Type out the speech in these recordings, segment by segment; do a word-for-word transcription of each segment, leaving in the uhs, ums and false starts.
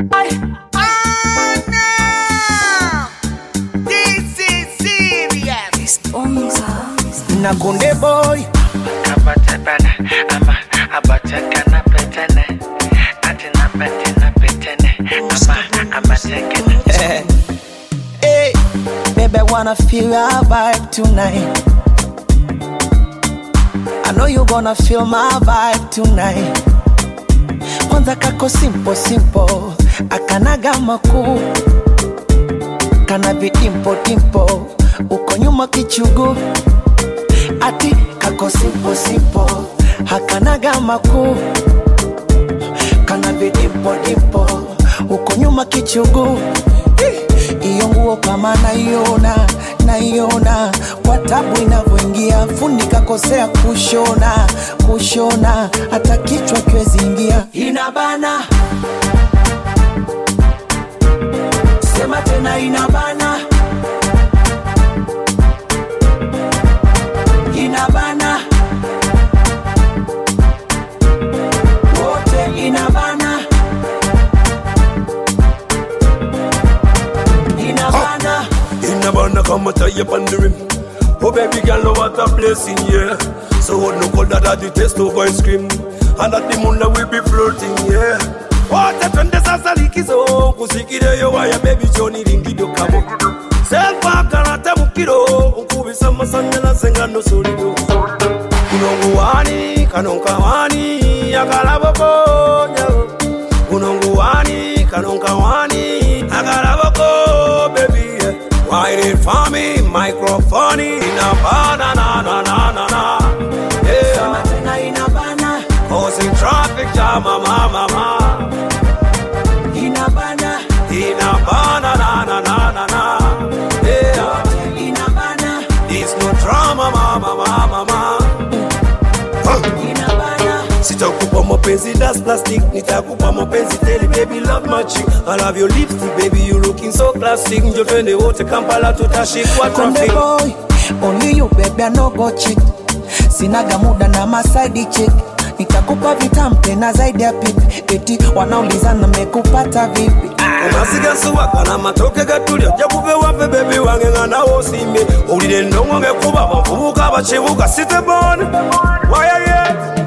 Na Konde Boy Abate bana, ama abate kana petene, atina petina petene, ama amate kana. Hey, baby, I wanna feel your vibe tonight. I know you gonna feel my vibe tonight. Kwanza kako simple simple, akanaga makuu, kana vidimpo dimpo, uko nyuma kichugu. Ati kako simple simple, hakanaga makuu, kana vidimpo dimpo, uko nyuma kichugu. Iyo nguo kama naiona, naiona kwa tabu inavyoingia, fundi kakosea kushona, kushona hata kichwa kiwezi ingia. Inabana, sema tena inabana, inabana, wote inabana, inabana. Inabana come tie up on the rim. Oh baby girl, know what a blessing, yeah. So what no call that the taste of ice cream, and that the moon that we be floating, yeah. What a trend is as a leaky so kusikire yo why baby Johnny ringi do kamo. Selfa karata mukiro, ukubi sama sangela senga no solido. Unongu wani, kanonka wani, akalaboko nyago. Unongu wani, kanonka wani, akalaboko baby. Waiting for me, microphone in a banana, na na na na na. Yeah, in a banana, causing traffic jam, mama, mama. In a banana, in a banana, na na na na. Yeah, in a banana, it's no drama, mama, mama, mama. In a banana. Sitakupa mapenzi that's plastic, nitakupa mapenzi tell baby love my chick. I love your lipstick baby, you looking so classic. Njo twende wote Kampala tutashikwa traffic. Konde Boy, only you baby I no go cheat. Sinaga muda na maside chick, nitakupa vitamu tena zaidi ya pipi. Eti wanaulizana mekupata vipi? Omasiga suwaka na matoke gatulya jakube wape baby wange ngana osimbe. Ulire ndongo ngekuba bavubuka bachibuka site born. Why are you?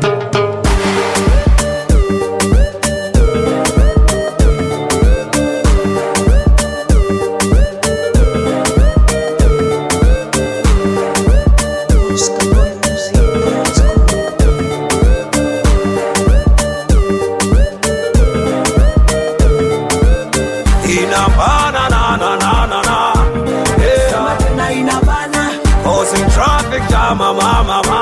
Inabana na na na na na. Yeah, Inabana, causing traffic jam, mama, mama.